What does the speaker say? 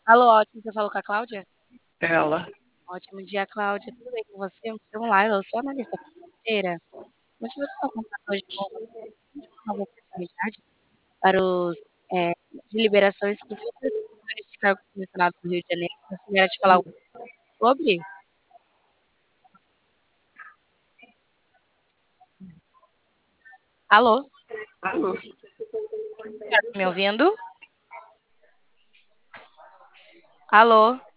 Alô, ótimo, você falou com a Cláudia? Ela. Ótimo dia, Cláudia. Tudo bem com você? Vamos lá, eu sou analista financeira. Motivo do meu contato hoje com uma nova oportunidade para os de liberações para futuros servidores de cargos comissionados do Rio de Janeiro. Você quer te falar um pouco sobre? Alô, Alô. tá me ouvindo? Alô?